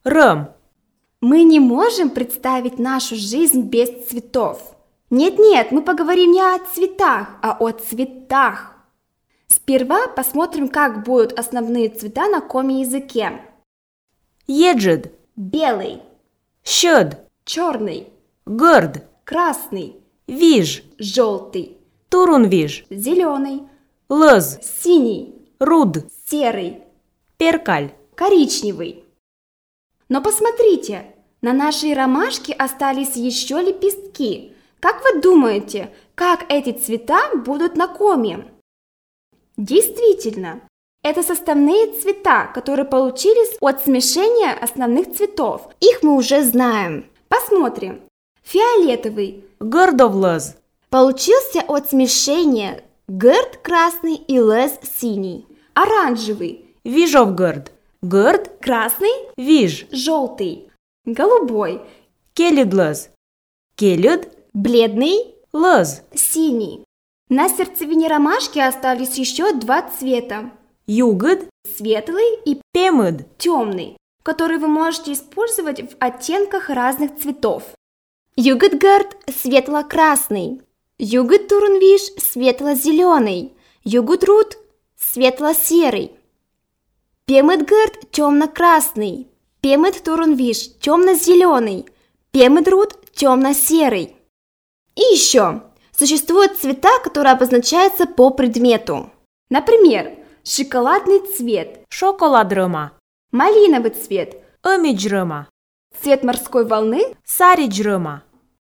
Ром. Мы не можем представить нашу жизнь без цветов. Нет, мы поговорим не о цветах, а о цветах. Сперва посмотрим, как будут основные цвета на коми-языке. Едет. Белый, Щед. черный, Горд. красный, Виж. желтый, Турун виж. зеленый, Лоз. синий, Руд. серый, Перкаль. коричневый. Но посмотрите, на нашей ромашке остались еще лепестки. Как вы думаете, как эти цвета будут на коме? Действительно, это составные цвета, которые получились от смешения основных цветов. Их мы уже знаем. Посмотрим. Фиолетовый Гордов лоз. получился от смешения герд красный и лез синий. Оранжевый, Вижов горд. Горд. красный, Виж. желтый. Голубой, Келюд лоз. Келюд. бледный, Лоз. синий. На сердцевине ромашки остались еще два цвета. Югод. Светлый и Пемыд. темный, которые вы можете использовать в оттенках разных цветов. Югутгард светло-красный, югутурунвиш светло-зеленый, югутрут светло-серый, пемыдгард темно-красный, пемыдтурунвиш темно-зеленый, пемыдрут темно-серый. И еще существуют цвета, которые обозначаются по предмету. Например, шоколадный цвет, Шоколад рома. малиновый цвет, Омидж рома. цвет морской волны, Саридж рома.